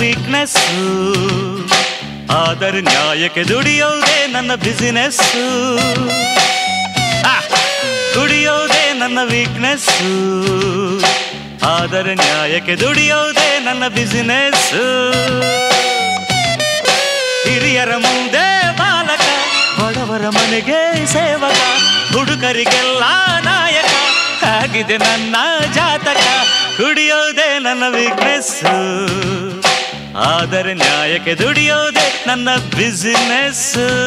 Weakness, ಆದರೆ ನ್ಯಾಯಕ್ಕೆ ದುಡಿಯೋದೇ ನನ್ನ business. ದುಡಿಯೋದೇ ನನ್ನ ವೀಕ್ನೆಸ್, ಆದರೆ ನ್ಯಾಯಕ್ಕೆ ದುಡಿಯೋದೇ ನನ್ನ ಬಿಸಿನೆಸ್. ಹಿರಿಯರ ಮುಂದೆ ಬಾಲಕ, ಬಡವರ ಮನೆಗೆ ಸೇವಕ, ಹುಡುಗರಿಗೆಲ್ಲ ನಾಯಕ, ಆಗಿದೆ ನನ್ನ ಜಾತಕ. ಕುಡಿಯೋದೇ ನನ್ನ ವೀಕ್ನೆಸ್, ಆದರೆ ನ್ಯಾಯಕ್ಕೆ ದುಡಿಯೋದೇ ನನ್ನ ಬಿಸಿನೆಸ್.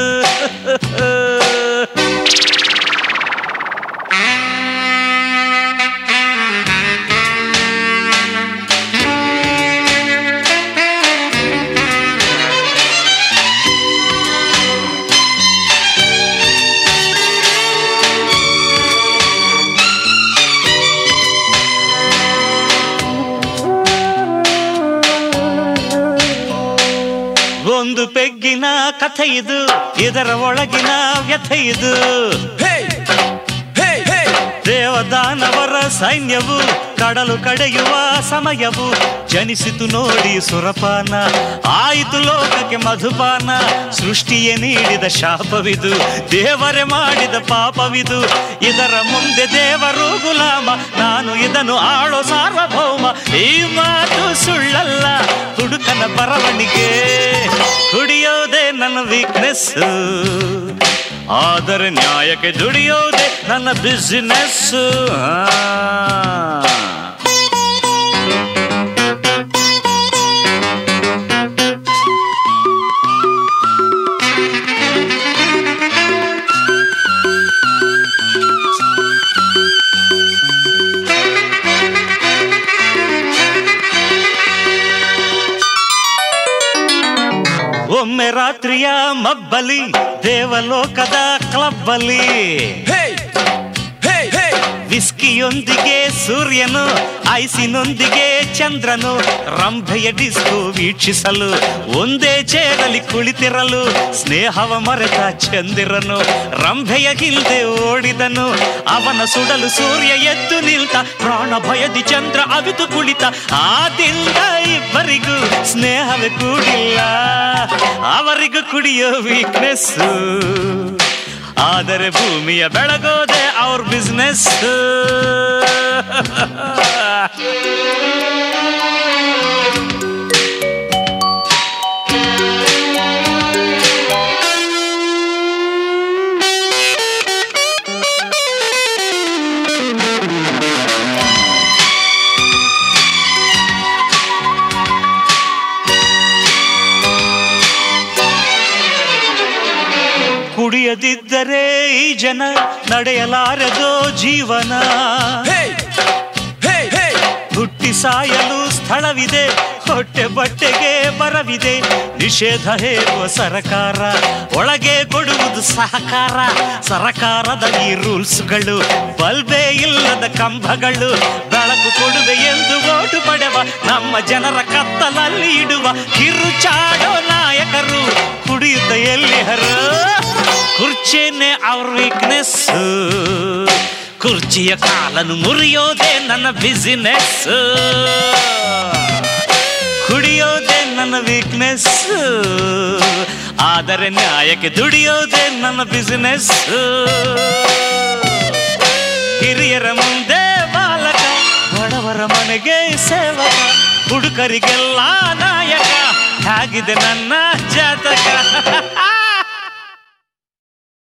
ಒಂದು ಪೆಗ್ಗಿನ ಕಥೆ ಇದು, ಇದರ ಒಳಗಿನ ವ್ಯಥೆ ಇದು. ದೇವದಾನವರ ಸೈನ್ಯವು ಕಡಲು ಕಡೆಯುವ ಸಮಯವು, ಜನಿಸಿತು ನೋಡಿ ಸುರಪಾನ, ಆಯಿತು ಲೋಕಕ್ಕೆ ಮಧುಪಾನ. ಸೃಷ್ಟಿಯೇ ನೀಡಿದ ಶಾಪವಿದು, ದೇವರೇ ಮಾಡಿದ ಪಾಪವಿದು. ಇದರ ಮುಂದೆ ದೇವರು ಗುಲಾಮ, ನಾನು ಇದನ್ನು ಆಳೋ ಸಾರ್ವಭೌಮ. ಈ ಮಾತು ಸುಳ್ಳಲ್ಲ, ಹುಡುಕನ ಬರವಣಿಗೆ. ಕುಡಿಯೋದೇ ನನ್ನ ವೀಕ್ನೆಸ್, ಆದರೆ ನ್ಯಾಯಕ್ಕೆ ದುಡಿಯೋದೇ ನನ್ನ ಬಿಸಿನೆಸ್. ಒಮ್ಮೆ ರಾತ್ರಿಯ ಮಬ್ಬಲಿ, ದೇವಲೋಕದ ಕ್ಲಬ್ಬಲ್ಲಿ, ವಿಸ್ಕಿಯೊಂದಿಗೆ ಸೂರ್ಯನು, ಐಸಿನೊಂದಿಗೆ ಚಂದ್ರನು, ರಂಭೆಯ ಡಿಸ್ಕೋ ವೀಕ್ಷಿಸಲು ಒಂದೇ ಚೇರಲ್ಲಿ ಕುಳಿತಿರಲು. ಸ್ನೇಹವ ಮರೆತ ಚಂದಿರನು ರಂಭೆಯ ಹಿಂದೆ ಓಡಿದನು, ಅವನ ಸುಡಲು ಸೂರ್ಯ ಎದ್ದು ನಿಲ್ತ, ಪ್ರಾಣ ಭಯದಿ ಚಂದ್ರ ಅವಿತು ಕುಳಿತ. ಆದಿಂದ ಇಬ್ಬರಿಗೂ ಸ್ನೇಹವೇ ಕೂಡಿಲ್ಲ, ಅವರಿಗೂ ಕುಡಿಯೋ ವೀಕ್ನೆಸ್, ಆದರೆ ಭೂಮಿಯ ಬೆಳಗೋದೆ ಅವ್ರ ಬಿಸ್ನೆಸ್. ಕುಡಿಯದಿದ್ದರೆ ಈ ಜನ ನಡೆಯಲಾರದೋ ಜೀವನ. ಹುಟ್ಟಿ ಸಾಯಲು ಸ್ಥಳವಿದೆ, ಹೊಟ್ಟೆ ಬಟ್ಟೆಗೆ ಬರವಿದೆ. ನಿಷೇಧ ಹೇರುವ ಸರಕಾರ, ಒಳಗೆ ಕೊಡುವುದು ಸಹಕಾರ. ಸರಕಾರದ ಈ ರೂಲ್ಸ್ಗಳು, ಬಲ್ಬೇ ಇಲ್ಲದ ಕಂಬಗಳು. ಬೆಳಕು ಕೊಡುವೆ ಎಂದು ಓಟು ಪಡೆವ, ನಮ್ಮ ಜನರ ಕತ್ತಲಲ್ಲಿ ಇಡುವ. ಕಿರುಚಾಡೋ ನಾಯಕರು ಕುಡಿಯುತ್ತ ಎಲ್ಲಿಹರು, ಕುರ್ಚಿನೇ ಅವ್ರ ವೀಕ್ನೆಸ್. ಕುರ್ಚಿಯ ಕಾಲನ್ನು ಮುರಿಯೋದೇ ನನ್ನ ಬಿಸಿನೆಸ್, ಕುಡಿಯೋದೇ ನನ್ನ ವೀಕ್ನೆಸ್, ಆದರೆ ನ್ಯಾಯಕ್ಕೆ ದುಡಿಯೋದೇ ನನ್ನ ಬಿಸಿನೆಸ್. ಹಿರಿಯರ ಮುಂದೆ ಬಾಲಕ, ಬಡವರ ಮನೆಗೆ ಸೇವಕ, ಹುಡುಗರಿಗೆಲ್ಲ ನಾಯಕ, ಆಗಿದೆ ನನ್ನ ಜಾತಕ.